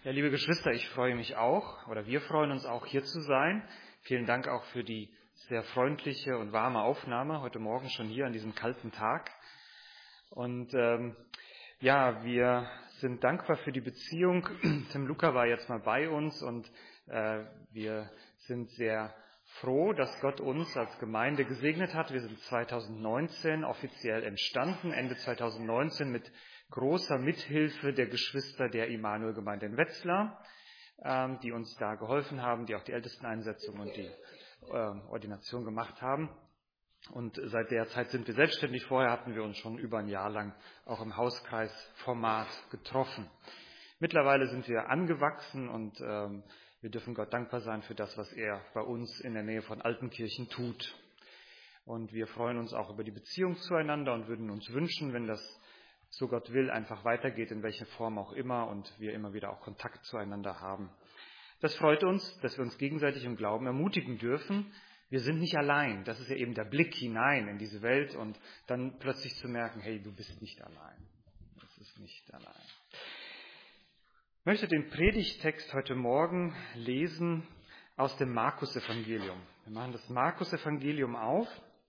Ja, liebe Geschwister, ich freue mich auch, oder wir freuen uns auch, hier zu sein. Vielen Dank auch für die sehr freundliche und warme Aufnahme heute Morgen schon hier an diesem kalten Tag. Und wir sind dankbar für die Beziehung. Tim Luca war jetzt mal bei uns und wir sind sehr froh, dass Gott uns als Gemeinde gesegnet hat. Wir sind 2019 offiziell entstanden, Ende 2019 mit großer Mithilfe der Geschwister der Immanuel-Gemeinde in Wetzlar, die uns da geholfen haben, die auch die Ältesteneinsetzung und die Ordination gemacht haben. Und seit der Zeit sind wir selbstständig. Vorher hatten wir uns schon über ein Jahr lang auch im Hauskreisformat getroffen. Mittlerweile sind wir angewachsen und wir dürfen Gott dankbar sein für das, was er bei uns in der Nähe von Altenkirchen tut. Und wir freuen uns auch über die Beziehung zueinander und würden uns wünschen, wenn das, so Gott will, einfach weitergeht, in welcher Form auch immer, und wir immer wieder auch Kontakt zueinander haben. Das freut uns, dass wir uns gegenseitig im Glauben ermutigen dürfen. Wir sind nicht allein. Das ist ja eben der Blick hinein in diese Welt und dann plötzlich zu merken, hey, du bist nicht allein. Das ist nicht allein. Ich möchte den Predigttext heute Morgen lesen aus dem Markus-Evangelium. Wir machen das Markus-Evangelium auf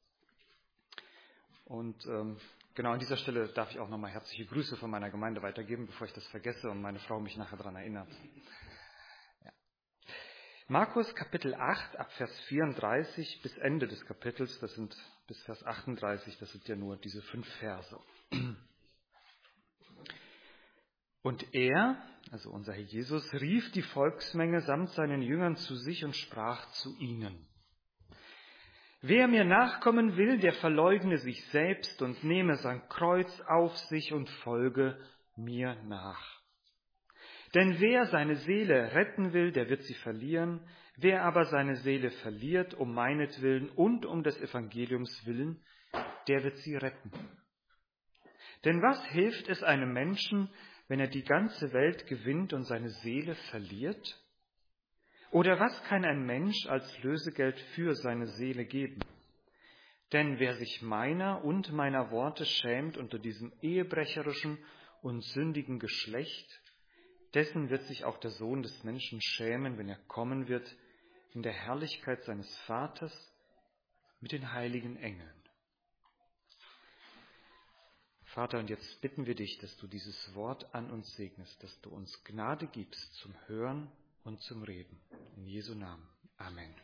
und genau an dieser Stelle darf ich auch nochmal herzliche Grüße von meiner Gemeinde weitergeben, bevor ich das vergesse und meine Frau mich nachher daran erinnert. Ja. Markus Kapitel 8 ab Vers 34 bis Ende des Kapitels, das sind bis Vers 38, das sind ja nur diese 5 Verse. Und er, also unser Herr Jesus, rief die Volksmenge samt seinen Jüngern zu sich und sprach zu ihnen: Wer mir nachkommen will, der verleugne sich selbst und nehme sein Kreuz auf sich und folge mir nach. Denn wer seine Seele retten will, der wird sie verlieren. Wer aber seine Seele verliert, um meinetwillen und um des Evangeliums willen, der wird sie retten. Denn was hilft es einem Menschen, wenn er die ganze Welt gewinnt und seine Seele verliert? Oder was kann ein Mensch als Lösegeld für seine Seele geben? Denn wer sich meiner und meiner Worte schämt unter diesem ehebrecherischen und sündigen Geschlecht, dessen wird sich auch der Sohn des Menschen schämen, wenn er kommen wird in der Herrlichkeit seines Vaters mit den heiligen Engeln. Vater, und jetzt bitten wir dich, dass du dieses Wort an uns segnest, dass du uns Gnade gibst zum Hören und zum Reden. In Jesu Namen. Amen.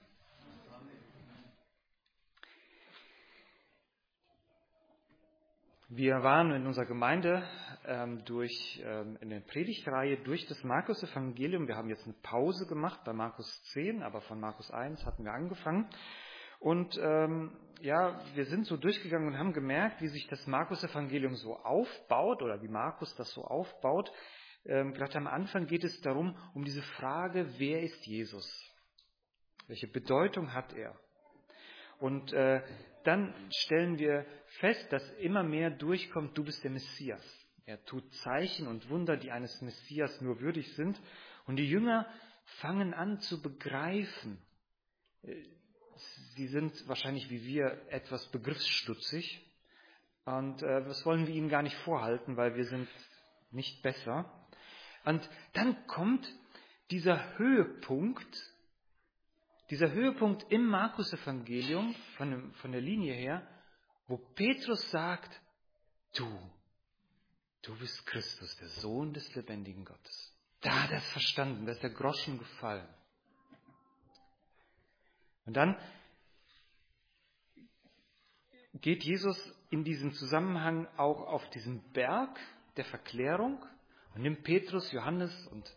Wir waren in unserer Gemeinde in der Predigtreihe durch das Markus-Evangelium. Wir haben jetzt eine Pause gemacht bei Markus 10, aber von Markus 1 hatten wir angefangen. Und wir sind so durchgegangen und haben gemerkt, wie sich das Markus-Evangelium so aufbaut oder wie Markus das so aufbaut. Gerade am Anfang geht es darum, um diese Frage, wer ist Jesus? Welche Bedeutung hat er? Und dann stellen wir fest, dass immer mehr durchkommt, du bist der Messias. Er tut Zeichen und Wunder, die eines Messias nur würdig sind. Und die Jünger fangen an zu begreifen. Sie sind wahrscheinlich wie wir etwas begriffsstutzig. Und das wollen wir ihnen gar nicht vorhalten, weil wir sind nicht besser. Und dann kommt dieser Höhepunkt im Markus-Evangelium, von der Linie her, wo Petrus sagt, du bist Christus, der Sohn des lebendigen Gottes. Da hat er es verstanden, da ist der Groschen gefallen. Und dann geht Jesus in diesem Zusammenhang auch auf diesen Berg der Verklärung und nimmt Petrus, Johannes und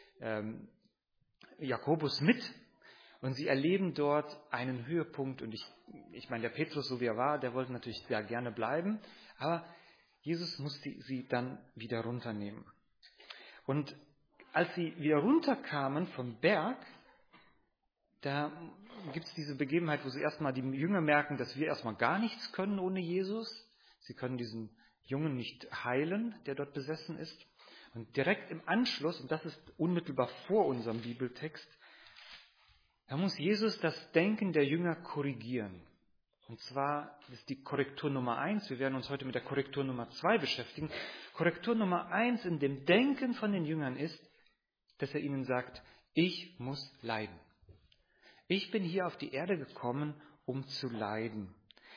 Jakobus mit. Und sie erleben dort einen Höhepunkt. Und ich meine, der Petrus, so wie er war, der wollte natürlich sehr gerne bleiben. Aber Jesus musste sie dann wieder runternehmen. Und als sie wieder runterkamen vom Berg, da gibt es diese Begebenheit, wo sie erstmal die Jünger merken, dass wir erstmal gar nichts können ohne Jesus. Sie können diesen Jungen nicht heilen, der dort besessen ist. Und direkt im Anschluss, und das ist unmittelbar vor unserem Bibeltext, da muss Jesus das Denken der Jünger korrigieren. Und zwar ist die Korrektur Nummer 1, wir werden uns heute mit der Korrektur Nummer 2 beschäftigen. Korrektur Nummer 1 in dem Denken von den Jüngern ist, dass er ihnen sagt, ich muss leiden. Ich bin hier auf die Erde gekommen, um zu leiden.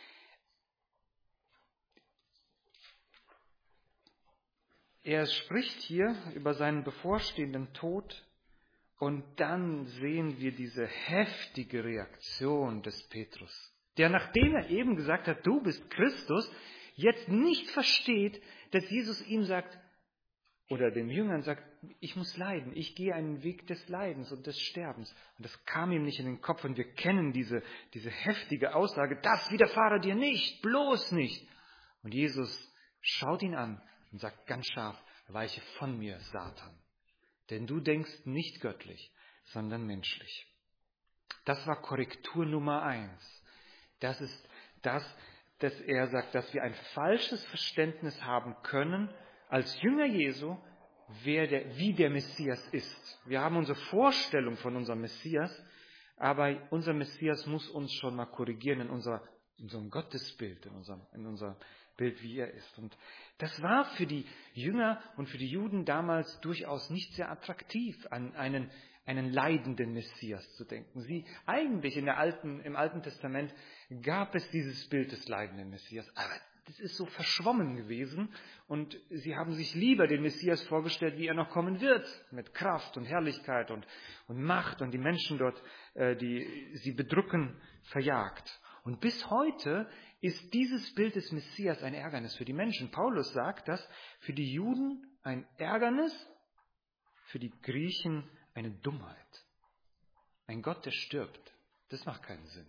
Er spricht hier über seinen bevorstehenden Tod und dann sehen wir diese heftige Reaktion des Petrus, der, nachdem er eben gesagt hat, du bist Christus, jetzt nicht versteht, dass Jesus ihm sagt, oder den Jüngern sagt, ich muss leiden, ich gehe einen Weg des Leidens und des Sterbens. Und das kam ihm nicht in den Kopf und wir kennen diese heftige Aussage, das widerfahre dir nicht, bloß nicht. Und Jesus schaut ihn an und sagt ganz scharf, weiche von mir, Satan. Denn du denkst nicht göttlich, sondern menschlich. Das war Korrektur Nummer 1. Das ist das, dass er sagt, dass wir ein falsches Verständnis haben können, als Jünger Jesu, wie der Messias ist. Wir haben unsere Vorstellung von unserem Messias, aber unser Messias muss uns schon mal korrigieren in unserem Gottesbild, in unser Bild, wie er ist. Und das war für die Jünger und für die Juden damals durchaus nicht sehr attraktiv, an einen leidenden Messias zu denken. Eigentlich im Alten Testament gab es dieses Bild des leidenden Messias, aber das ist so verschwommen gewesen und sie haben sich lieber den Messias vorgestellt, wie er noch kommen wird, mit Kraft und Herrlichkeit und Macht und die Menschen dort, die sie bedrücken, verjagt. Und bis heute ist dieses Bild des Messias ein Ärgernis für die Menschen. Paulus sagt, dass für die Juden ein Ärgernis, für die Griechen eine Dummheit. Ein Gott, der stirbt, das macht keinen Sinn.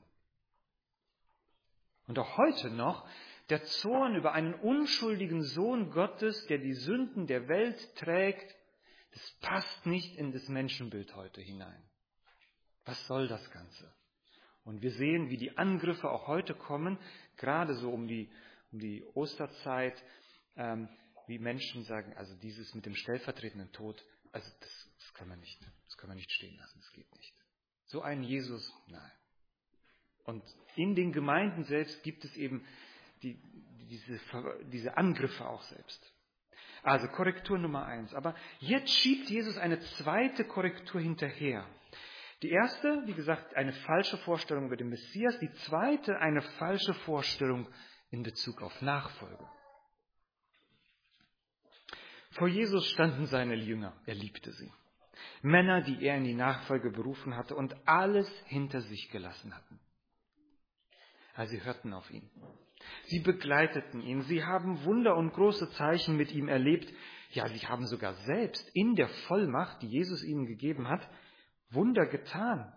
Und auch heute noch, der Zorn über einen unschuldigen Sohn Gottes, der die Sünden der Welt trägt, das passt nicht in das Menschenbild heute hinein. Was soll das Ganze? Und wir sehen, wie die Angriffe auch heute kommen, gerade so um die Osterzeit, wie Menschen sagen, also dieses mit dem stellvertretenden Tod, also das kann man nicht stehen lassen, das geht nicht. So einen Jesus, nein. Und in den Gemeinden selbst gibt es eben diese Angriffe auch selbst. Also Korrektur Nummer 1. Aber jetzt schiebt Jesus eine zweite Korrektur hinterher. Die erste, wie gesagt, eine falsche Vorstellung über den Messias. Die zweite, eine falsche Vorstellung in Bezug auf Nachfolge. Vor Jesus standen seine Jünger. Er liebte sie. Männer, die er in die Nachfolge berufen hatte und alles hinter sich gelassen hatten. Also sie hörten auf ihn. Sie begleiteten ihn. Sie haben Wunder und große Zeichen mit ihm erlebt. Ja, sie haben sogar selbst in der Vollmacht, die Jesus ihnen gegeben hat, Wunder getan.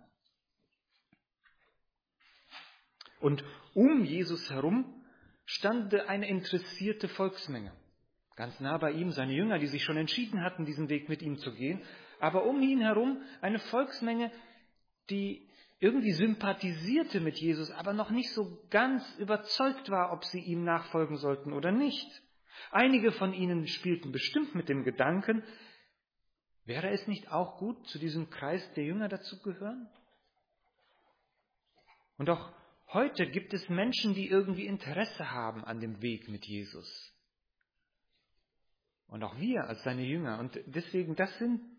Und um Jesus herum stand eine interessierte Volksmenge. Ganz nah bei ihm seine Jünger, die sich schon entschieden hatten, diesen Weg mit ihm zu gehen. Aber um ihn herum eine Volksmenge, die irgendwie sympathisierte mit Jesus, aber noch nicht so ganz überzeugt war, ob sie ihm nachfolgen sollten oder nicht. Einige von ihnen spielten bestimmt mit dem Gedanken, wäre es nicht auch gut, zu diesem Kreis der Jünger dazugehören? Und auch heute gibt es Menschen, die irgendwie Interesse haben an dem Weg mit Jesus. Und auch wir als seine Jünger. Und deswegen, das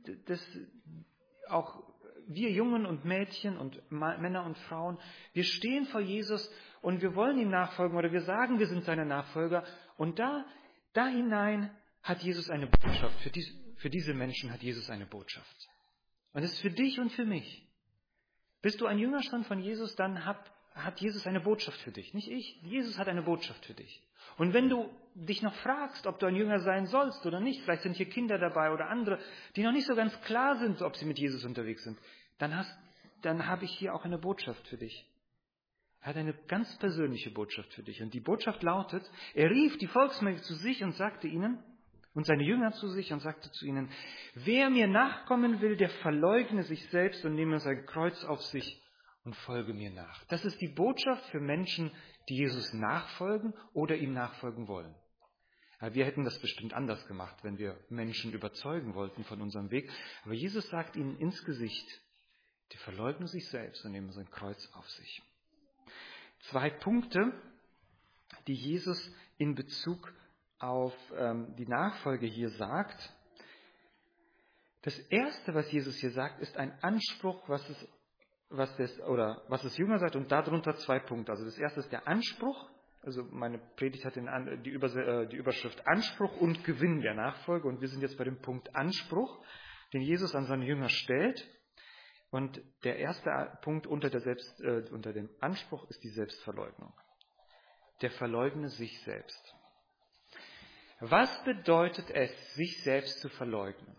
auch wir Jungen und Mädchen und Männer und Frauen, wir stehen vor Jesus und wir wollen ihm nachfolgen oder wir sagen, wir sind seine Nachfolger. Und da hinein hat Jesus eine Botschaft. Für diese Menschen hat Jesus eine Botschaft. Und es ist für dich und für mich. Bist du ein Jünger schon von Jesus, dann hat Jesus eine Botschaft für dich. Nicht ich. Jesus hat eine Botschaft für dich. Und wenn du dich noch fragst, ob du ein Jünger sein sollst oder nicht, vielleicht sind hier Kinder dabei oder andere, die noch nicht so ganz klar sind, ob sie mit Jesus unterwegs sind, dann habe ich hier auch eine Botschaft für dich. Er hat eine ganz persönliche Botschaft für dich. Und die Botschaft lautet, er rief die Volksmenge zu sich und sagte ihnen, und seine Jünger zu sich und sagte zu ihnen, wer mir nachkommen will, der verleugne sich selbst und nehme sein Kreuz auf sich und folge mir nach. Das ist die Botschaft für Menschen, die Jesus nachfolgen oder ihm nachfolgen wollen. Ja, wir hätten das bestimmt anders gemacht, wenn wir Menschen überzeugen wollten von unserem Weg. Aber Jesus sagt ihnen ins Gesicht, die verleugnen sich selbst und nehmen sein Kreuz auf sich. 2 Punkte, die Jesus in Bezug auf die Nachfolge hier sagt. Das Erste, was Jesus hier sagt, ist ein Anspruch, was das Jünger sagt, und darunter 2 Punkte. Also das Erste ist der Anspruch. Also meine Predigt hat die Überschrift Anspruch und Gewinn der Nachfolge. Und wir sind jetzt bei dem Punkt Anspruch, den Jesus an seine Jünger stellt. Und der erste Punkt unter dem Anspruch ist die Selbstverleugnung. Der verleugne sich selbst. Was bedeutet es, sich selbst zu verleugnen?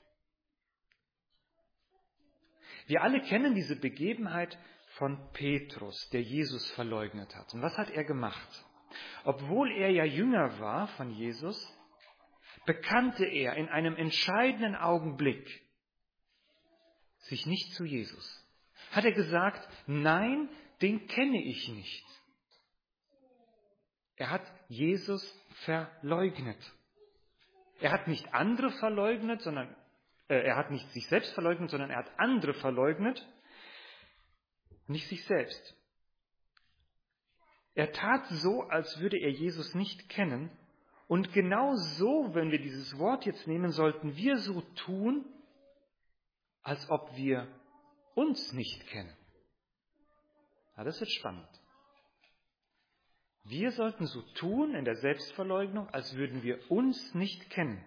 Wir alle kennen diese Begebenheit von Petrus, der Jesus verleugnet hat. Und was hat er gemacht? Obwohl er ja Jünger war von Jesus, bekannte er in einem entscheidenden Augenblick sich nicht zu Jesus. Hat er gesagt, nein, den kenne ich nicht. Er hat Jesus verleugnet. Er hat nicht andere verleugnet, er hat nicht sich selbst verleugnet, sondern er hat andere verleugnet, nicht sich selbst. Er tat so, als würde er Jesus nicht kennen. Und genau so, wenn wir dieses Wort jetzt nehmen, sollten wir so tun, als ob wir uns nicht kennen. Ja, das wird spannend. Wir sollten so tun in der Selbstverleugnung, als würden wir uns nicht kennen.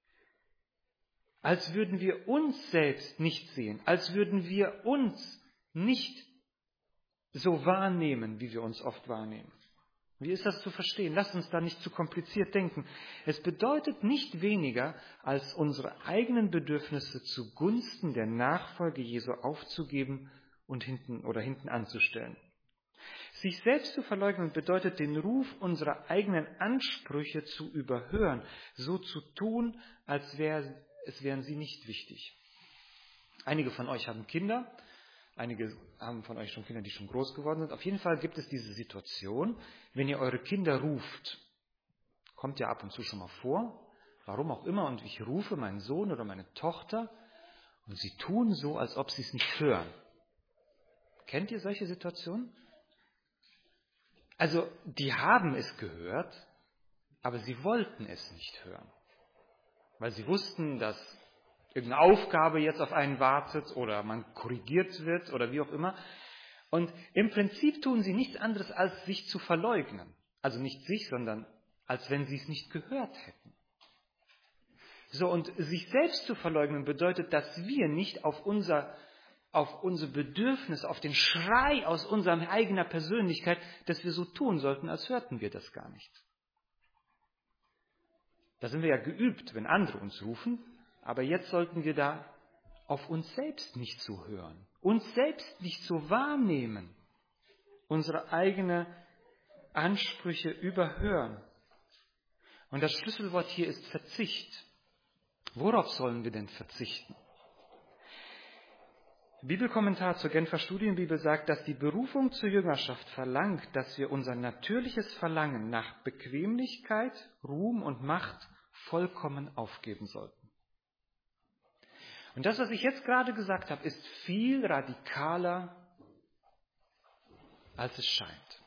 Als würden wir uns selbst nicht sehen. Als würden wir uns nicht so wahrnehmen, wie wir uns oft wahrnehmen. Wie ist das zu verstehen? Lasst uns da nicht zu kompliziert denken. Es bedeutet nicht weniger, als unsere eigenen Bedürfnisse zugunsten der Nachfolge Jesu aufzugeben und hinten anzustellen. Sich selbst zu verleugnen bedeutet, den Ruf unserer eigenen Ansprüche zu überhören, so zu tun, als wären sie nicht wichtig. Einige von euch haben Kinder, einige haben von euch schon Kinder, die schon groß geworden sind. Auf jeden Fall gibt es diese Situation, wenn ihr eure Kinder ruft. Kommt ja ab und zu schon mal vor, warum auch immer, und ich rufe meinen Sohn oder meine Tochter und sie tun so, als ob sie es nicht hören. Kennt ihr solche Situationen? Also, die haben es gehört, aber sie wollten es nicht hören. Weil sie wussten, dass irgendeine Aufgabe jetzt auf einen wartet oder man korrigiert wird oder wie auch immer. Und im Prinzip tun sie nichts anderes, als sich zu verleugnen. Also nicht sich, sondern als wenn sie es nicht gehört hätten. So, und sich selbst zu verleugnen bedeutet, dass wir nicht auf unser Bedürfnis, auf den Schrei aus unserer eigenen Persönlichkeit, dass wir so tun sollten, als hörten wir das gar nicht. Da sind wir ja geübt, wenn andere uns rufen, aber jetzt sollten wir da auf uns selbst nicht so hören, uns selbst nicht so wahrnehmen, unsere eigenen Ansprüche überhören. Und das Schlüsselwort hier ist Verzicht. Worauf sollen wir denn verzichten? Bibelkommentar zur Genfer Studienbibel sagt, dass die Berufung zur Jüngerschaft verlangt, dass wir unser natürliches Verlangen nach Bequemlichkeit, Ruhm und Macht vollkommen aufgeben sollten. Und das, was ich jetzt gerade gesagt habe, ist viel radikaler, als es scheint.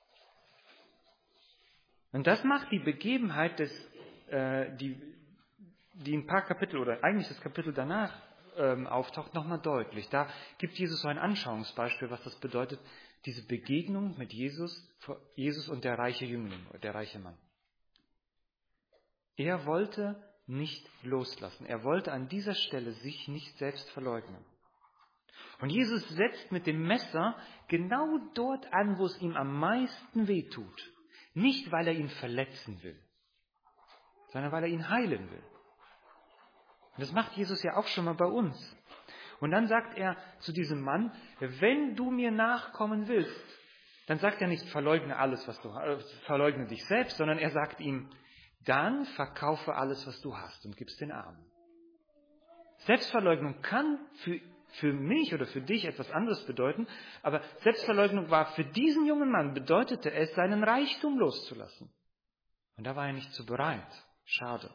Und das macht die Begebenheit, die ein paar Kapitel oder eigentlich das Kapitel danach auftaucht, nochmal deutlich. Da gibt Jesus so ein Anschauungsbeispiel, was das bedeutet, diese Begegnung mit Jesus und der reiche Jüngling, der reiche Mann. Er wollte nicht loslassen. Er wollte an dieser Stelle sich nicht selbst verleugnen. Und Jesus setzt mit dem Messer genau dort an, wo es ihm am meisten wehtut. Nicht, weil er ihn verletzen will, sondern weil er ihn heilen will. Und das macht Jesus ja auch schon mal bei uns. Und dann sagt er zu diesem Mann, wenn du mir nachkommen willst, dann sagt er nicht, verleugne alles, verleugne dich selbst, sondern er sagt ihm, dann verkaufe alles, was du hast und gib's den Armen. Selbstverleugnung kann für mich oder für dich etwas anderes bedeuten, aber Selbstverleugnung war für diesen jungen Mann, bedeutete es, seinen Reichtum loszulassen. Und da war er nicht so bereit. Schade.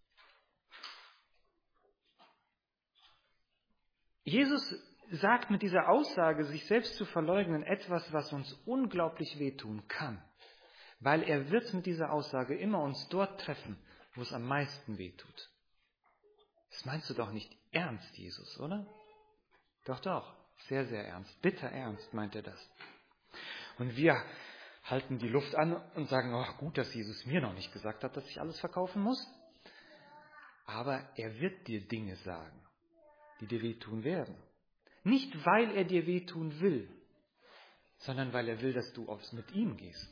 Jesus sagt mit dieser Aussage, sich selbst zu verleugnen, etwas, was uns unglaublich wehtun kann. Weil er wird mit dieser Aussage immer uns dort treffen, wo es am meisten wehtut. Das meinst du doch nicht ernst, Jesus, oder? Doch, doch, sehr, sehr ernst, bitter ernst meint er das. Und wir halten die Luft an und sagen, ach gut, dass Jesus mir noch nicht gesagt hat, dass ich alles verkaufen muss. Aber er wird dir Dinge sagen, die dir wehtun werden. Nicht, weil er dir wehtun will, sondern weil er will, dass du mit ihm gehst.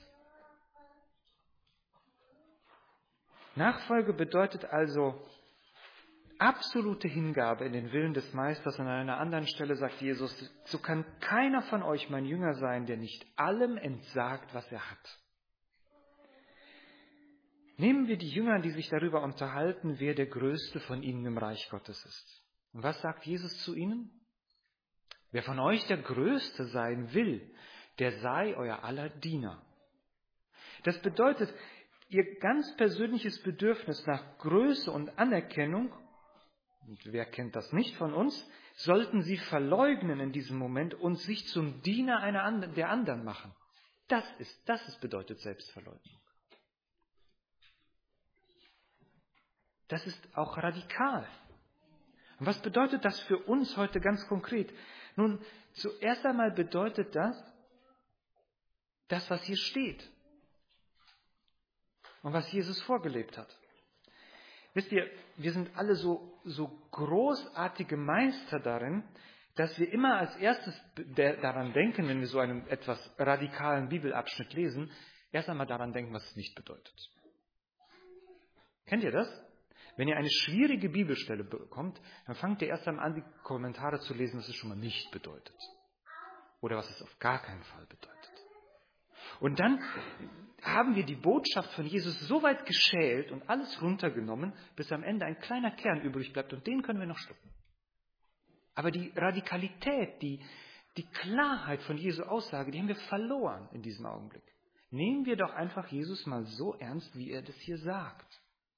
Nachfolge bedeutet also absolute Hingabe in den Willen des Meisters. Und an einer anderen Stelle sagt Jesus, so kann keiner von euch mein Jünger sein, der nicht allem entsagt, was er hat. Nehmen wir die Jünger, die sich darüber unterhalten, wer der Größte von ihnen im Reich Gottes ist. Und was sagt Jesus zu ihnen? Wer von euch der Größte sein will, der sei euer aller Diener. Das bedeutet, ihr ganz persönliches Bedürfnis nach Größe und Anerkennung, und wer kennt das nicht von uns, sollten sie verleugnen in diesem Moment und sich zum Diener der anderen machen. Das bedeutet Selbstverleugnung. Das ist auch radikal. Und was bedeutet das für uns heute ganz konkret? Nun, zuerst einmal bedeutet das, was hier steht und was Jesus vorgelebt hat. Wisst ihr, wir sind alle so großartige Meister darin, dass wir immer als erstes daran denken, wenn wir so einen etwas radikalen Bibelabschnitt lesen, erst einmal daran denken, was es nicht bedeutet. Kennt ihr das? Wenn ihr eine schwierige Bibelstelle bekommt, dann fangt ihr erst einmal an, die Kommentare zu lesen, was es schon mal nicht bedeutet. Oder was es auf gar keinen Fall bedeutet. Und dann haben wir die Botschaft von Jesus so weit geschält und alles runtergenommen, bis am Ende ein kleiner Kern übrig bleibt und den können wir noch schlucken. Aber die Radikalität, die Klarheit von Jesu Aussage, die haben wir verloren in diesem Augenblick. Nehmen wir doch einfach Jesus mal so ernst, wie er das hier sagt.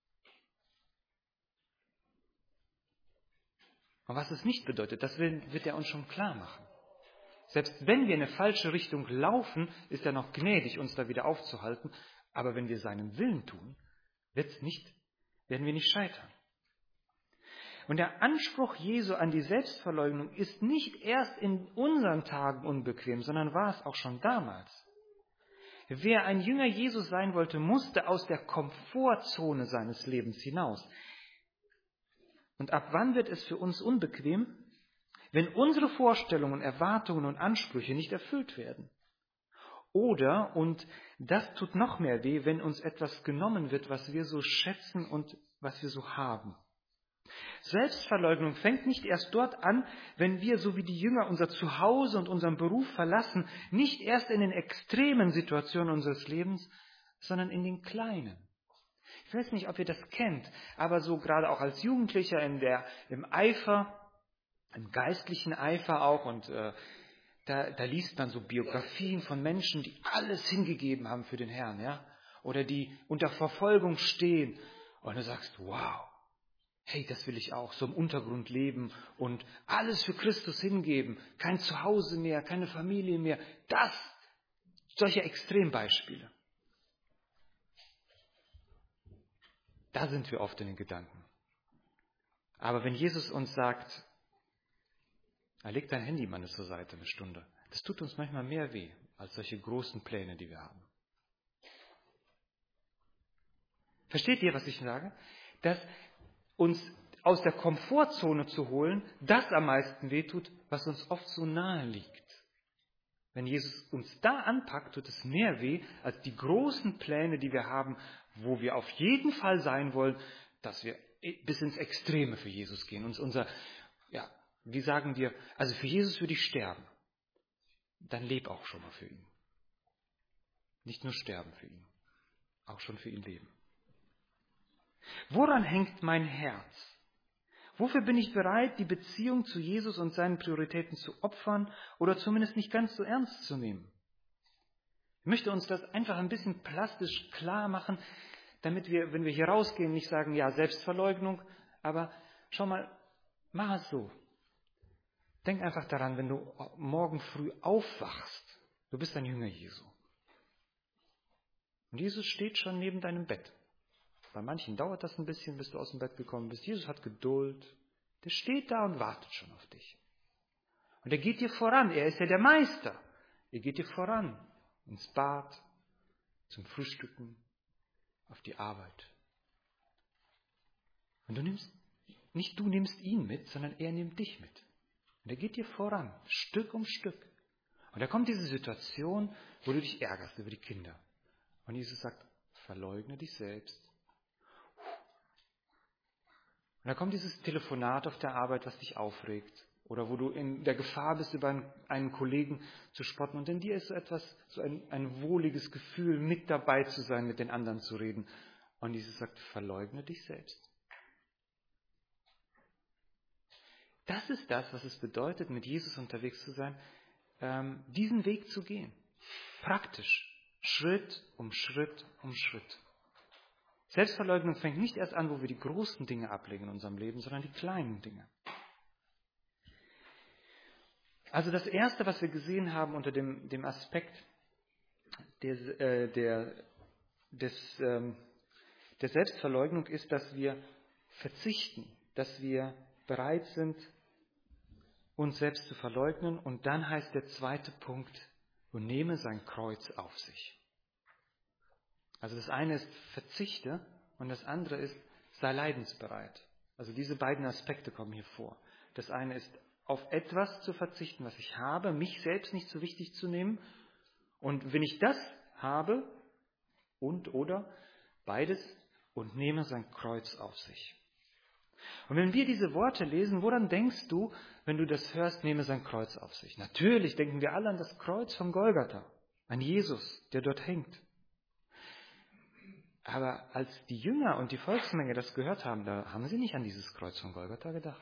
Und was es nicht bedeutet, das wird er uns schon klar machen. Selbst wenn wir in eine falsche Richtung laufen, ist er noch gnädig, uns da wieder aufzuhalten. Aber wenn wir seinen Willen tun, werden wir nicht scheitern. Und der Anspruch Jesu an die Selbstverleugnung ist nicht erst in unseren Tagen unbequem, sondern war es auch schon damals. Wer ein Jünger Jesus sein wollte, musste aus der Komfortzone seines Lebens hinaus. Und ab wann wird es für uns unbequem? Wenn unsere Vorstellungen, Erwartungen und Ansprüche nicht erfüllt werden. Oder, und das tut noch mehr weh, wenn uns etwas genommen wird, was wir so schätzen und was wir so haben. Selbstverleugnung fängt nicht erst dort an, wenn wir, so wie die Jünger, unser Zuhause und unseren Beruf verlassen, nicht erst in den extremen Situationen unseres Lebens, sondern in den kleinen. Ich weiß nicht, ob ihr das kennt, aber so gerade auch als Jugendlicher im Eifer, im geistlichen Eifer auch, und da liest man so Biografien von Menschen, die alles hingegeben haben für den Herrn, ja, oder die unter Verfolgung stehen, und du sagst, wow, hey, das will ich auch, so im Untergrund leben und alles für Christus hingeben, kein Zuhause mehr, keine Familie mehr, solche Extrembeispiele. Da sind wir oft in den Gedanken. Aber wenn Jesus uns sagt, leg dein Handy mal zur Seite eine Stunde, das tut uns manchmal mehr weh, als solche großen Pläne, die wir haben. Versteht ihr, was ich sage? Dass uns aus der Komfortzone zu holen, das am meisten wehtut, was uns oft so nahe liegt. Wenn Jesus uns da anpackt, tut es mehr weh, als die großen Pläne, die wir haben, wo wir auf jeden Fall sein wollen, dass wir bis ins Extreme für Jesus gehen. Wie sagen wir, also für Jesus würde ich sterben. Dann leb auch schon mal für ihn. Nicht nur sterben für ihn, auch schon für ihn leben. Woran hängt mein Herz? Wofür bin ich bereit, die Beziehung zu Jesus und seinen Prioritäten zu opfern oder zumindest nicht ganz so ernst zu nehmen? Ich möchte uns das einfach ein bisschen plastisch klar machen, damit wir, wenn wir hier rausgehen, nicht sagen, ja, Selbstverleugnung, aber schau mal, mach es so. Denk einfach daran, wenn du morgen früh aufwachst, du bist ein Jünger Jesu. Und Jesus steht schon neben deinem Bett. Bei manchen dauert das ein bisschen, bis du aus dem Bett gekommen bist. Jesus hat Geduld. Der steht da und wartet schon auf dich. Und er geht dir voran. Er ist ja der Meister. Er geht dir voran. Ins Bad, zum Frühstücken, auf die Arbeit. Und nicht du nimmst ihn mit, sondern er nimmt dich mit. Und er geht dir voran, Stück um Stück. Und da kommt diese Situation, wo du dich ärgerst über die Kinder. Und Jesus sagt, verleugne dich selbst. Und da kommt dieses Telefonat auf der Arbeit, was dich aufregt. Oder wo du in der Gefahr bist, über einen Kollegen zu spotten. Und in dir ist so ein wohliges Gefühl, mit dabei zu sein, mit den anderen zu reden. Und Jesus sagt, verleugne dich selbst. Das ist das, was es bedeutet, mit Jesus unterwegs zu sein, diesen Weg zu gehen. Praktisch. Schritt um Schritt um Schritt. Selbstverleugnung fängt nicht erst an, wo wir die großen Dinge ablegen in unserem Leben, sondern die kleinen Dinge. Also das Erste, was wir gesehen haben unter dem Aspekt der Selbstverleugnung ist, dass wir verzichten, dass wir bereit sind, uns selbst zu verleugnen. Und dann heißt der zweite Punkt, und nehme sein Kreuz auf sich. Also das eine ist verzichte und das andere ist sei leidensbereit. Also diese beiden Aspekte kommen hier vor. Das eine ist auf etwas zu verzichten, was ich habe, mich selbst nicht so wichtig zu nehmen. Und wenn ich das habe, oder beides, und nehme sein Kreuz auf sich. Und wenn wir diese Worte lesen, woran denkst du, wenn du das hörst, nehme sein Kreuz auf sich? Natürlich denken wir alle an das Kreuz von Golgatha, an Jesus, der dort hängt. Aber als die Jünger und die Volksmenge das gehört haben, da haben sie nicht an dieses Kreuz von Golgatha gedacht.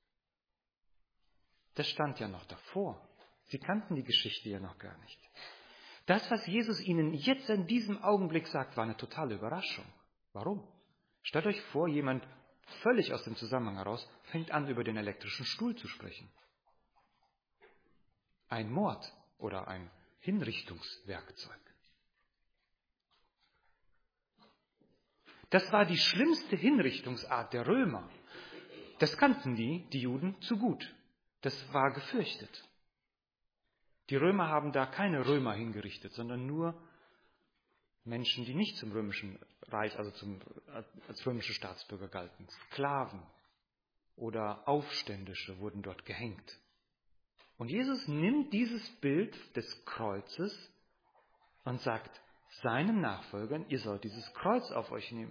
Das stand ja noch davor. Sie kannten die Geschichte ja noch gar nicht. Das, was Jesus ihnen jetzt in diesem Augenblick sagt, war eine totale Überraschung. Warum? Stellt euch vor, jemand völlig aus dem Zusammenhang heraus fängt an, über den elektrischen Stuhl zu sprechen. Ein Mord oder ein Hinrichtungswerkzeug. Das war die schlimmste Hinrichtungsart der Römer. Das kannten die Juden, zu gut. Das war gefürchtet. Die Römer haben da keine Römer hingerichtet, sondern nur Menschen, die nicht zum römischen Reich, also als römische Staatsbürger galten. Sklaven oder Aufständische wurden dort gehängt. Und Jesus nimmt dieses Bild des Kreuzes und sagt seinen Nachfolgern, ihr sollt dieses Kreuz auf euch nehmen.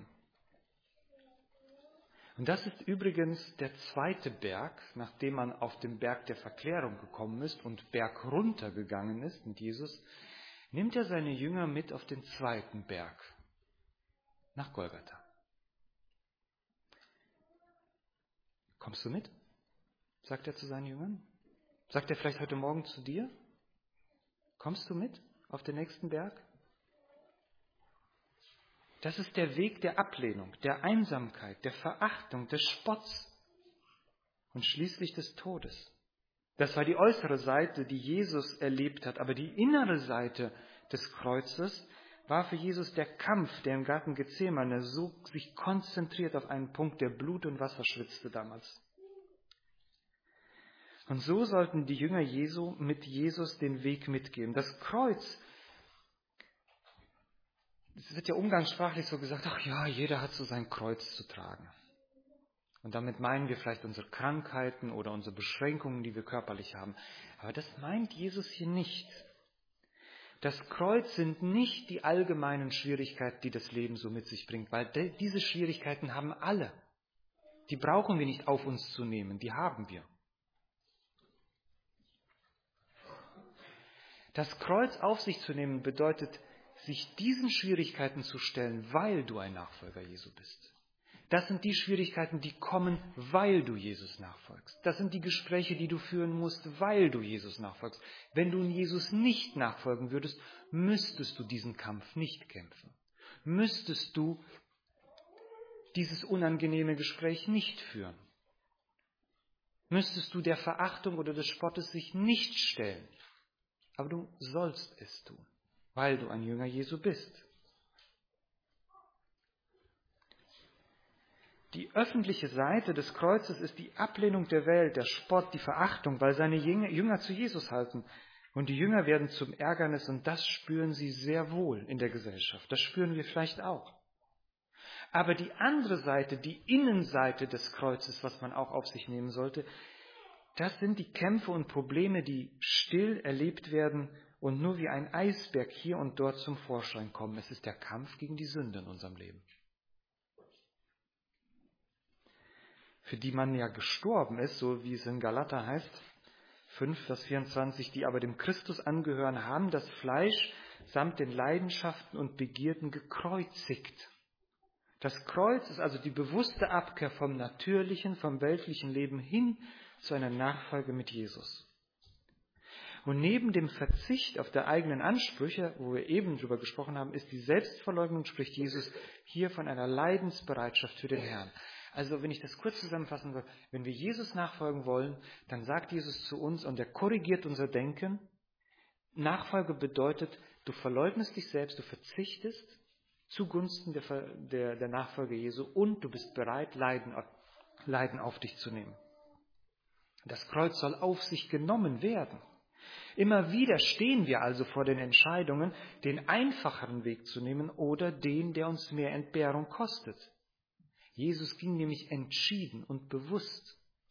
Und das ist übrigens der zweite Berg, nachdem man auf den Berg der Verklärung gekommen ist und Berg runtergegangen ist mit Jesus, nimmt er seine Jünger mit auf den zweiten Berg, nach Golgatha. Kommst du mit? Sagt er zu seinen Jüngern. Sagt er vielleicht heute Morgen zu dir? Kommst du mit auf den nächsten Berg? Das ist der Weg der Ablehnung, der Einsamkeit, der Verachtung, des Spotts und schließlich des Todes. Das war die äußere Seite, die Jesus erlebt hat, aber die innere Seite des Kreuzes war für Jesus der Kampf, der im Garten Gethsemane so sich konzentriert auf einen Punkt, der Blut und Wasser schwitzte damals. Und so sollten die Jünger Jesu mit Jesus den Weg mitgehen. Das Kreuz, es wird ja umgangssprachlich so gesagt, ach ja, jeder hat so sein Kreuz zu tragen. Und damit meinen wir vielleicht unsere Krankheiten oder unsere Beschränkungen, die wir körperlich haben. Aber das meint Jesus hier nicht. Das Kreuz sind nicht die allgemeinen Schwierigkeiten, die das Leben so mit sich bringt, weil diese Schwierigkeiten haben alle. Die brauchen wir nicht auf uns zu nehmen, die haben wir. Das Kreuz auf sich zu nehmen bedeutet, sich diesen Schwierigkeiten zu stellen, weil du ein Nachfolger Jesu bist. Das sind die Schwierigkeiten, die kommen, weil du Jesus nachfolgst. Das sind die Gespräche, die du führen musst, weil du Jesus nachfolgst. Wenn du Jesus nicht nachfolgen würdest, müsstest du diesen Kampf nicht kämpfen. Müsstest du dieses unangenehme Gespräch nicht führen. Müsstest du der Verachtung oder des Spottes sich nicht stellen. Aber du sollst es tun, weil du ein Jünger Jesu bist. Die öffentliche Seite des Kreuzes ist die Ablehnung der Welt, der Spott, die Verachtung, weil seine Jünger zu Jesus halten. Und die Jünger werden zum Ärgernis und das spüren sie sehr wohl in der Gesellschaft. Das spüren wir vielleicht auch. Aber die andere Seite, die Innenseite des Kreuzes, was man auch auf sich nehmen sollte, das sind die Kämpfe und Probleme, die still erlebt werden und nur wie ein Eisberg hier und dort zum Vorschein kommen. Es ist der Kampf gegen die Sünde in unserem Leben. Für die man ja gestorben ist, so wie es in Galater heißt, 5, Vers 24, die aber dem Christus angehören, haben das Fleisch samt den Leidenschaften und Begierden gekreuzigt. Das Kreuz ist also die bewusste Abkehr vom natürlichen, vom weltlichen Leben hin zu einer Nachfolge mit Jesus. Und neben dem Verzicht auf der eigenen Ansprüche, wo wir eben drüber gesprochen haben, ist die Selbstverleugnung, spricht Jesus hier von einer Leidensbereitschaft für den Herrn. Also wenn ich das kurz zusammenfassen soll, wenn wir Jesus nachfolgen wollen, dann sagt Jesus zu uns und er korrigiert unser Denken. Nachfolge bedeutet, du verleugnest dich selbst, du verzichtest zugunsten der Nachfolge Jesu und du bist bereit, Leiden auf dich zu nehmen. Das Kreuz soll auf sich genommen werden. Immer wieder stehen wir also vor den Entscheidungen, den einfacheren Weg zu nehmen oder den, der uns mehr Entbehrung kostet. Jesus ging nämlich entschieden und bewusst.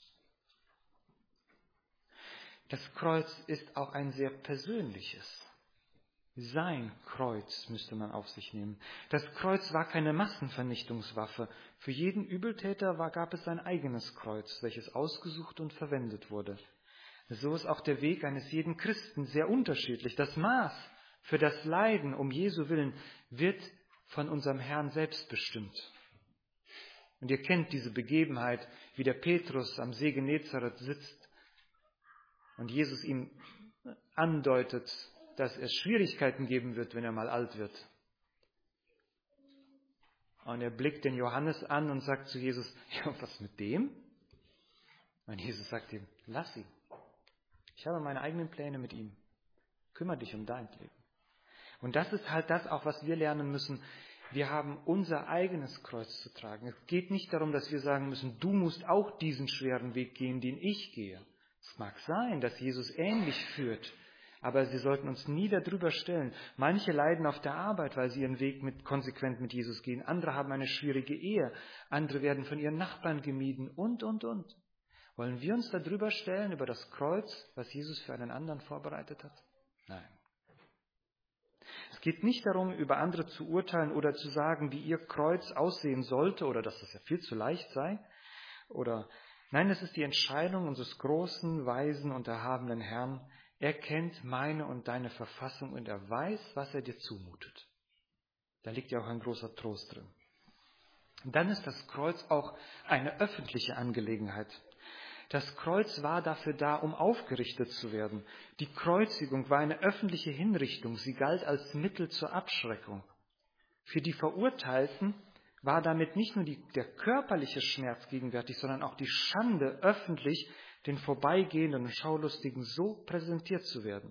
Das Kreuz ist auch ein sehr persönliches. Sein Kreuz müsste man auf sich nehmen. Das Kreuz war keine Massenvernichtungswaffe. Für jeden Übeltäter gab es sein eigenes Kreuz, welches ausgesucht und verwendet wurde. So ist auch der Weg eines jeden Christen sehr unterschiedlich. Das Maß für das Leiden um Jesu Willen wird von unserem Herrn selbst bestimmt. Und ihr kennt diese Begebenheit, wie der Petrus am See Genezareth sitzt und Jesus ihm andeutet, dass es Schwierigkeiten geben wird, wenn er mal alt wird. Und er blickt den Johannes an und sagt zu Jesus, ja, was mit dem? Und Jesus sagt ihm, lass ihn. Ich habe meine eigenen Pläne mit ihm. Kümmere dich um dein Leben. Und das ist halt das auch, was wir lernen müssen. Wir haben unser eigenes Kreuz zu tragen. Es geht nicht darum, dass wir sagen müssen, du musst auch diesen schweren Weg gehen, den ich gehe. Es mag sein, dass Jesus ähnlich führt, aber sie sollten uns nie darüber stellen. Manche leiden auf der Arbeit, weil sie ihren Weg konsequent mit Jesus gehen. Andere haben eine schwierige Ehe. Andere werden von ihren Nachbarn gemieden und. Wollen wir uns darüber stellen, über das Kreuz, was Jesus für einen anderen vorbereitet hat? Nein. Es geht nicht darum, über andere zu urteilen oder zu sagen, wie ihr Kreuz aussehen sollte oder dass das ja viel zu leicht sei. Nein, es ist die Entscheidung unseres großen, weisen und erhabenen Herrn. Er kennt meine und deine Verfassung und er weiß, was er dir zumutet. Da liegt ja auch ein großer Trost drin. Und dann ist das Kreuz auch eine öffentliche Angelegenheit. Das Kreuz war dafür da, um aufgerichtet zu werden. Die Kreuzigung war eine öffentliche Hinrichtung. Sie galt als Mittel zur Abschreckung. Für die Verurteilten war damit nicht nur der körperliche Schmerz gegenwärtig, sondern auch die Schande, öffentlich den Vorbeigehenden und Schaulustigen so präsentiert zu werden.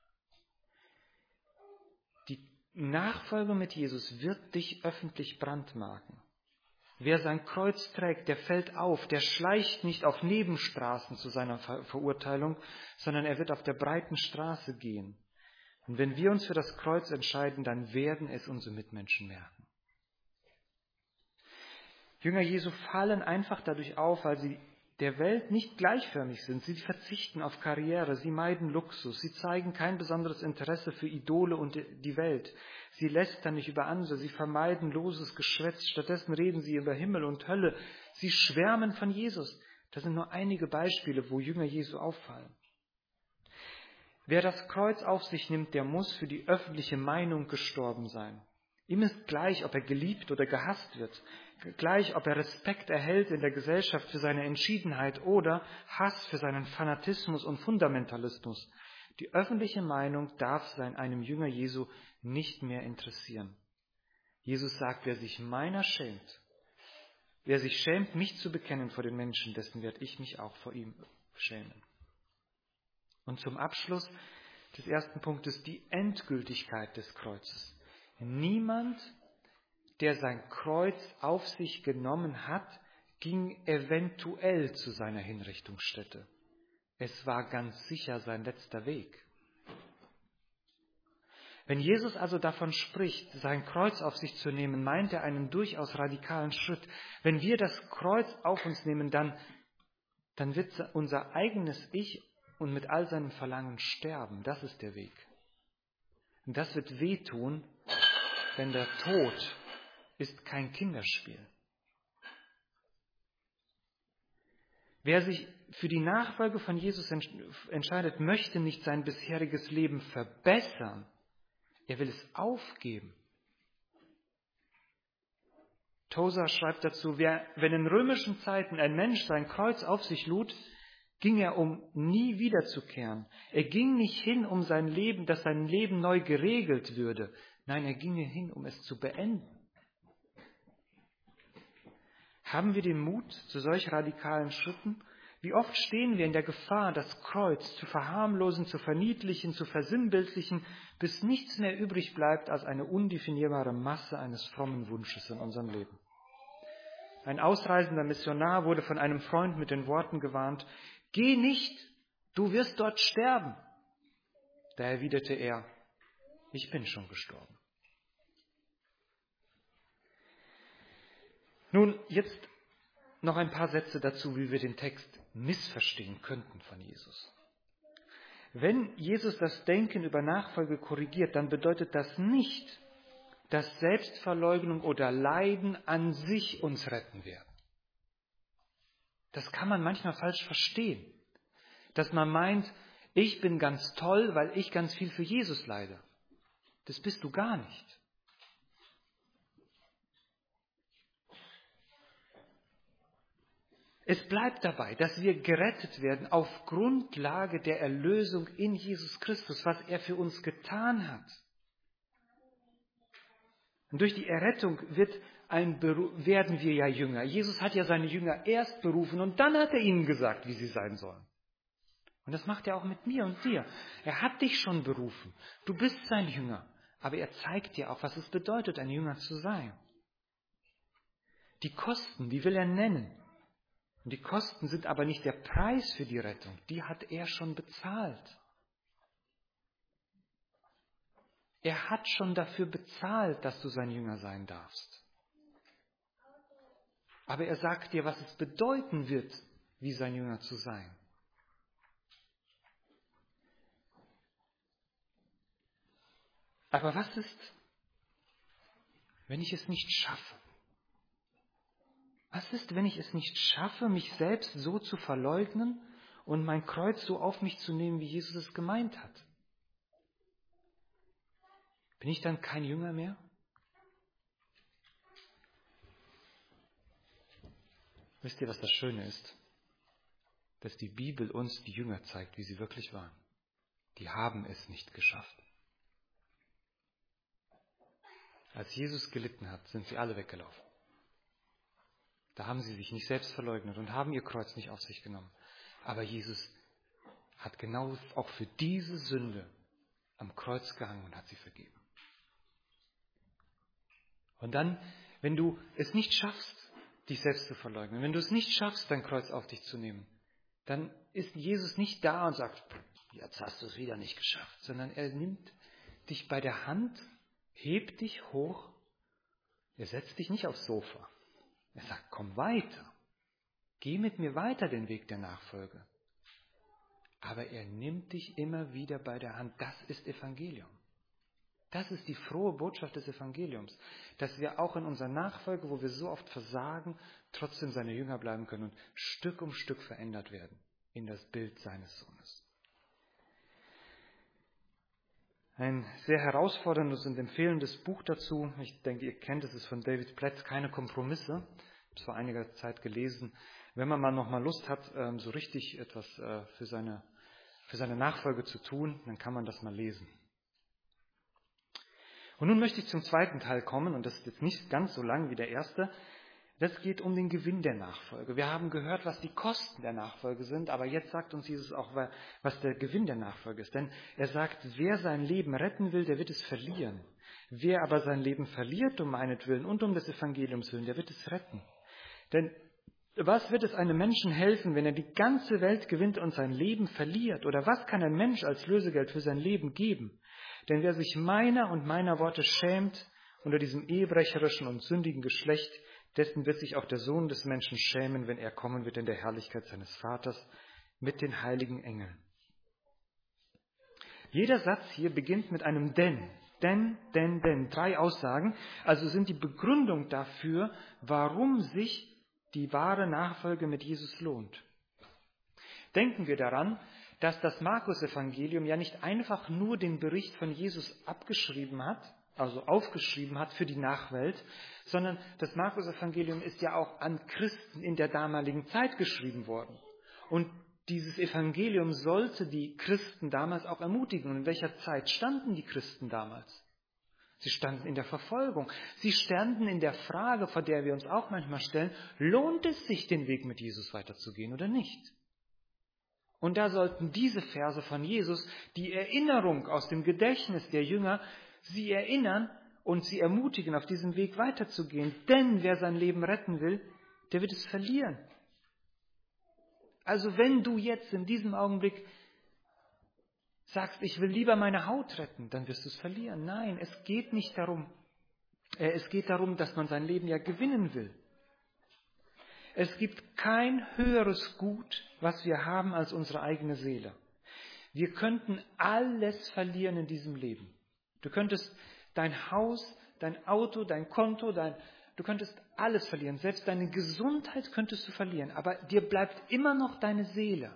Die Nachfolge mit Jesus wird dich öffentlich brandmarken. Wer sein Kreuz trägt, der fällt auf, der schleicht nicht auf Nebenstraßen zu seiner Verurteilung, sondern er wird auf der breiten Straße gehen. Und wenn wir uns für das Kreuz entscheiden, dann werden es unsere Mitmenschen merken. Jünger Jesu fallen einfach dadurch auf, weil sie der Welt nicht gleichförmig sind. Sie verzichten auf Karriere, sie meiden Luxus, sie zeigen kein besonderes Interesse für Idole und die Welt. Sie lästern nicht über andere, sie vermeiden loses Geschwätz, stattdessen reden sie über Himmel und Hölle. Sie schwärmen von Jesus. Das sind nur einige Beispiele, wo Jünger Jesu auffallen. Wer das Kreuz auf sich nimmt, der muss für die öffentliche Meinung gestorben sein. Ihm ist gleich, ob er geliebt oder gehasst wird. Gleich, ob er Respekt erhält in der Gesellschaft für seine Entschiedenheit oder Hass für seinen Fanatismus und Fundamentalismus. Die öffentliche Meinung darf einem Jünger Jesu nicht mehr interessieren. Jesus sagt, wer sich meiner schämt, wer sich schämt, mich zu bekennen vor den Menschen, dessen werde ich mich auch vor ihm schämen. Und zum Abschluss des ersten Punktes die Endgültigkeit des Kreuzes. Niemand, der sein Kreuz auf sich genommen hat, ging eventuell zu seiner Hinrichtungsstätte. Es war ganz sicher sein letzter Weg. Wenn Jesus also davon spricht, sein Kreuz auf sich zu nehmen, meint er einen durchaus radikalen Schritt. Wenn wir das Kreuz auf uns nehmen, dann wird unser eigenes Ich und mit all seinen Verlangen sterben. Das ist der Weg. Und das wird wehtun, denn der Tod ist kein Kinderspiel. Wer sich für die Nachfolge von Jesus entscheidet, möchte nicht sein bisheriges Leben verbessern. Er will es aufgeben. Tozer schreibt dazu, wenn in römischen Zeiten ein Mensch sein Kreuz auf sich lud, ging er, um nie wiederzukehren. Er ging nicht hin, um sein Leben, dass sein Leben neu geregelt würde. Nein, er ging hin, um es zu beenden. Haben wir den Mut zu solch radikalen Schritten? Wie oft stehen wir in der Gefahr, das Kreuz zu verharmlosen, zu verniedlichen, zu versinnbildlichen, bis nichts mehr übrig bleibt als eine undefinierbare Masse eines frommen Wunsches in unserem Leben. Ein ausreisender Missionar wurde von einem Freund mit den Worten gewarnt: Geh nicht, du wirst dort sterben. Da erwiderte er: Ich bin schon gestorben. Nun, jetzt noch ein paar Sätze dazu, wie wir den Text missverstehen könnten von Jesus. Wenn Jesus das Denken über Nachfolge korrigiert, dann bedeutet das nicht, dass Selbstverleugnung oder Leiden an sich uns retten werden. Das kann man manchmal falsch verstehen. Dass man meint, ich bin ganz toll, weil ich ganz viel für Jesus leide. Das bist du gar nicht. Es bleibt dabei, dass wir gerettet werden auf Grundlage der Erlösung in Jesus Christus, was er für uns getan hat. Und durch die Errettung werden wir ja Jünger. Jesus hat ja seine Jünger erst berufen und dann hat er ihnen gesagt, wie sie sein sollen. Und das macht er auch mit mir und dir. Er hat dich schon berufen. Du bist sein Jünger. Aber er zeigt dir auch, was es bedeutet, ein Jünger zu sein. Die Kosten, die will er nennen. Und die Kosten sind aber nicht der Preis für die Rettung. Die hat er schon bezahlt. Er hat schon dafür bezahlt, dass du sein Jünger sein darfst. Aber er sagt dir, was es bedeuten wird, wie sein Jünger zu sein. Aber was ist, wenn ich es nicht schaffe? Was ist, wenn ich es nicht schaffe, mich selbst so zu verleugnen und mein Kreuz so auf mich zu nehmen, wie Jesus es gemeint hat? Bin ich dann kein Jünger mehr? Wisst ihr, was das Schöne ist? Dass die Bibel uns die Jünger zeigt, wie sie wirklich waren. Die haben es nicht geschafft. Als Jesus gelitten hat, sind sie alle weggelaufen. Da haben sie sich nicht selbst verleugnet und haben ihr Kreuz nicht auf sich genommen. Aber Jesus hat genau auch für diese Sünde am Kreuz gehangen und hat sie vergeben. Und dann, wenn du es nicht schaffst, dich selbst zu verleugnen, wenn du es nicht schaffst, dein Kreuz auf dich zu nehmen, dann ist Jesus nicht da und sagt, jetzt hast du es wieder nicht geschafft, sondern er nimmt dich bei der Hand, hebt dich hoch, er setzt dich nicht aufs Sofa. Er sagt, komm weiter, geh mit mir weiter den Weg der Nachfolge. Aber er nimmt dich immer wieder bei der Hand. Das ist Evangelium. Das ist die frohe Botschaft des Evangeliums, dass wir auch in unserer Nachfolge, wo wir so oft versagen, trotzdem seine Jünger bleiben können und Stück um Stück verändert werden in das Bild seines Sohnes. Ein sehr herausforderndes und empfehlendes Buch dazu, ich denke, ihr kennt es, ist von David Platt, Keine Kompromisse. Ich habe es vor einiger Zeit gelesen. Wenn man mal noch mal Lust hat, so richtig etwas für seine Nachfolge zu tun, dann kann man das mal lesen. Und nun möchte ich zum zweiten Teil kommen, und das ist jetzt nicht ganz so lang wie der erste. Das geht um den Gewinn der Nachfolge. Wir haben gehört, was die Kosten der Nachfolge sind, aber jetzt sagt uns Jesus auch, was der Gewinn der Nachfolge ist. Denn er sagt, wer sein Leben retten will, der wird es verlieren. Wer aber sein Leben verliert um meinetwillen und um des Evangeliums willen, der wird es retten. Denn Was wird es einem Menschen helfen, wenn er die ganze Welt gewinnt und sein Leben verliert? Oder was kann ein Mensch als Lösegeld für sein Leben geben? Denn wer sich meiner und meiner Worte schämt unter diesem ehebrecherischen und sündigen Geschlecht, dessen wird sich auch der Sohn des Menschen schämen, wenn er kommen wird in der Herrlichkeit seines Vaters mit den heiligen Engeln. Jeder Satz hier beginnt mit einem denn. Denn. 3 Aussagen, also sind die Begründung dafür, warum sich die wahre Nachfolge mit Jesus lohnt. Denken wir daran, dass das Markus-Evangelium ja nicht einfach nur den Bericht von Jesus abgeschrieben hat, also aufgeschrieben hat für die Nachwelt, sondern das Markus-Evangelium ist ja auch an Christen in der damaligen Zeit geschrieben worden. Und dieses Evangelium sollte die Christen damals auch ermutigen. Und in welcher Zeit standen die Christen damals? Sie standen in der Verfolgung. Sie standen in der Frage, vor der wir uns auch manchmal stellen, lohnt es sich, den Weg mit Jesus weiterzugehen oder nicht? Und da sollten diese Verse von Jesus, die Erinnerung aus dem Gedächtnis der Jünger, sie erinnern und sie ermutigen, auf diesem Weg weiterzugehen. Denn wer sein Leben retten will, der wird es verlieren. Also wenn du jetzt in diesem Augenblick sagst, ich will lieber meine Haut retten, dann wirst du es verlieren. Nein, es geht nicht darum. Es geht darum, dass man sein Leben ja gewinnen will. Es gibt kein höheres Gut, was wir haben, als unsere eigene Seele. Wir könnten alles verlieren in diesem Leben. Du könntest dein Haus, dein Auto, dein Konto, du könntest alles verlieren. Selbst deine Gesundheit könntest du verlieren. Aber dir bleibt immer noch deine Seele.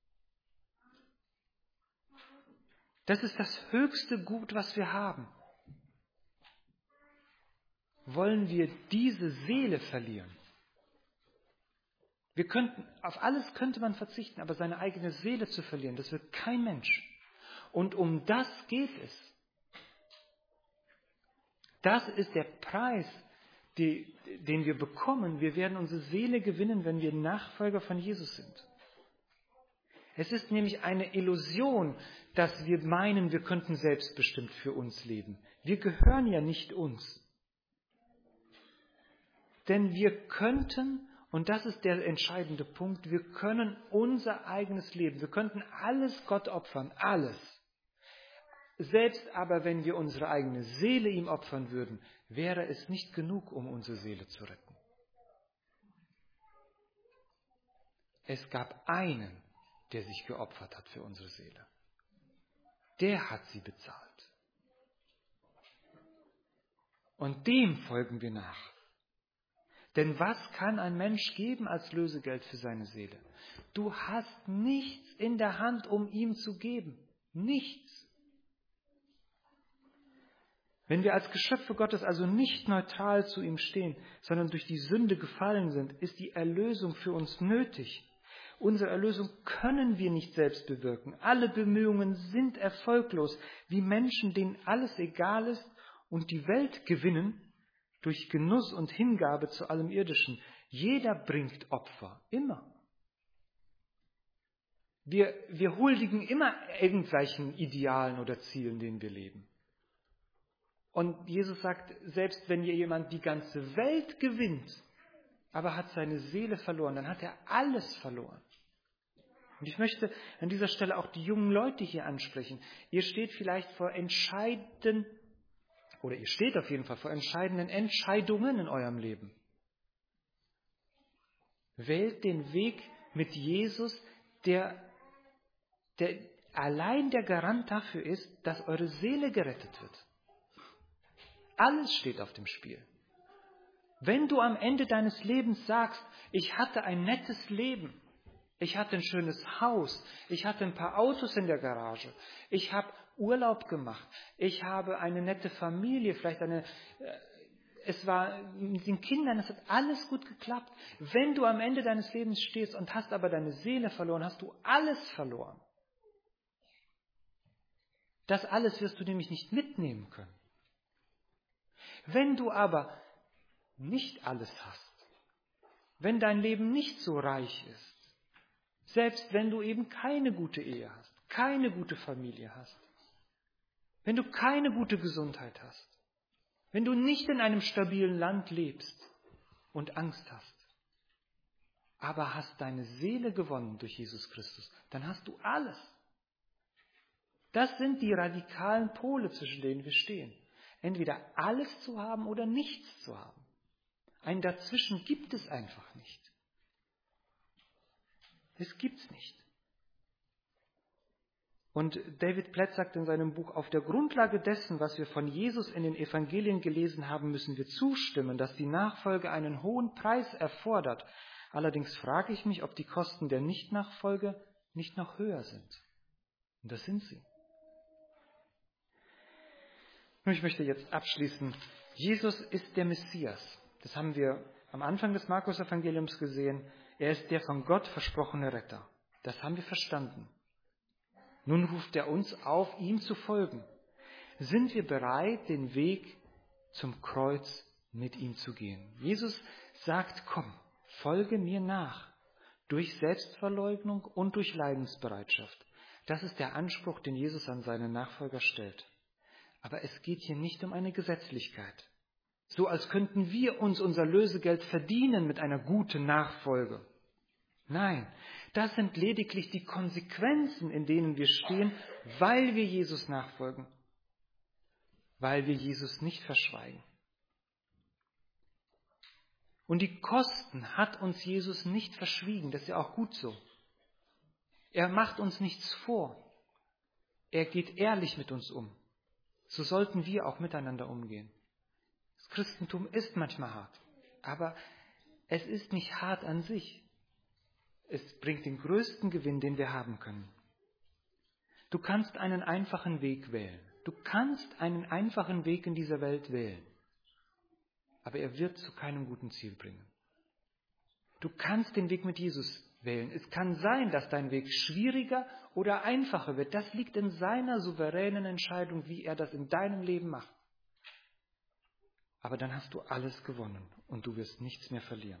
Das ist das höchste Gut, was wir haben. Wollen wir diese Seele verlieren? Auf alles könnte man verzichten, aber seine eigene Seele zu verlieren, das wird kein Mensch. Und um das geht es. Das ist der Preis, den wir bekommen. Wir werden unsere Seele gewinnen, wenn wir Nachfolger von Jesus sind. Es ist nämlich eine Illusion, dass wir meinen, wir könnten selbstbestimmt für uns leben. Wir gehören ja nicht uns. Denn wir könnten, und das ist der entscheidende Punkt, wir können unser eigenes Leben, wir könnten alles Gott opfern, alles. Selbst aber, wenn wir unsere eigene Seele ihm opfern würden, wäre es nicht genug, um unsere Seele zu retten. Es gab einen, der sich geopfert hat für unsere Seele. Der hat sie bezahlt. Und dem folgen wir nach. Denn was kann ein Mensch geben als Lösegeld für seine Seele? Du hast nichts in der Hand, um ihm zu geben. Nichts. Wenn wir als Geschöpfe Gottes also nicht neutral zu ihm stehen, sondern durch die Sünde gefallen sind, ist die Erlösung für uns nötig. Unsere Erlösung können wir nicht selbst bewirken. Alle Bemühungen sind erfolglos, wie Menschen, denen alles egal ist und die Welt gewinnen durch Genuss und Hingabe zu allem Irdischen. Jeder bringt Opfer, immer. Wir huldigen immer irgendwelchen Idealen oder Zielen, denen wir leben. Und Jesus sagt, selbst wenn jemand die ganze Welt gewinnt, aber hat seine Seele verloren, dann hat er alles verloren. Und ich möchte an dieser Stelle auch die jungen Leute hier ansprechen. Ihr steht vielleicht vor ihr steht auf jeden Fall vor entscheidenden Entscheidungen in eurem Leben. Wählt den Weg mit Jesus, der allein der Garant dafür ist, dass eure Seele gerettet wird. Alles steht auf dem Spiel. Wenn du am Ende deines Lebens sagst, ich hatte ein nettes Leben, ich hatte ein schönes Haus, ich hatte ein paar Autos in der Garage, ich habe Urlaub gemacht, ich habe eine nette Familie, es war mit den Kindern, es hat alles gut geklappt. Wenn du am Ende deines Lebens stehst und hast aber deine Seele verloren, hast du alles verloren. Das alles wirst du nämlich nicht mitnehmen können. Wenn du aber nicht alles hast, wenn dein Leben nicht so reich ist, selbst wenn du eben keine gute Ehe hast, keine gute Familie hast, wenn du keine gute Gesundheit hast, wenn du nicht in einem stabilen Land lebst und Angst hast, aber hast deine Seele gewonnen durch Jesus Christus, dann hast du alles. Das sind die radikalen Pole, zwischen denen wir stehen. Entweder alles zu haben oder nichts zu haben. Ein Dazwischen gibt es einfach nicht. Es gibt's nicht. Und David Platt sagt in seinem Buch, auf der Grundlage dessen, was wir von Jesus in den Evangelien gelesen haben, müssen wir zustimmen, dass die Nachfolge einen hohen Preis erfordert. Allerdings frage ich mich, ob die Kosten der Nichtnachfolge nicht noch höher sind. Und das sind sie. Nun, ich möchte jetzt abschließen. Jesus ist der Messias. Das haben wir am Anfang des Markus-Evangeliums gesehen. Er ist der von Gott versprochene Retter. Das haben wir verstanden. Nun ruft er uns auf, ihm zu folgen. Sind wir bereit, den Weg zum Kreuz mit ihm zu gehen? Jesus sagt, komm, folge mir nach. Durch Selbstverleugnung und durch Leidensbereitschaft. Das ist der Anspruch, den Jesus an seine Nachfolger stellt. Aber es geht hier nicht um eine Gesetzlichkeit. So als könnten wir uns unser Lösegeld verdienen mit einer guten Nachfolge. Nein, das sind lediglich die Konsequenzen, in denen wir stehen, weil wir Jesus nachfolgen, weil wir Jesus nicht verschweigen. Und die Kosten hat uns Jesus nicht verschwiegen, das ist ja auch gut so. Er macht uns nichts vor. Er geht ehrlich mit uns um. So sollten wir auch miteinander umgehen. Das Christentum ist manchmal hart, aber es ist nicht hart an sich. Es bringt den größten Gewinn, den wir haben können. Du kannst einen einfachen Weg wählen. Du kannst einen einfachen Weg in dieser Welt wählen. Aber er wird zu keinem guten Ziel bringen. Du kannst den Weg mit Jesus wählen. Es kann sein, dass dein Weg schwieriger oder einfacher wird. Das liegt in seiner souveränen Entscheidung, wie er das in deinem Leben macht. Aber dann hast du alles gewonnen und du wirst nichts mehr verlieren.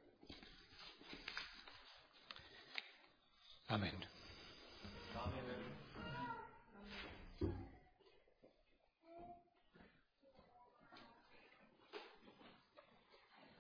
Amen.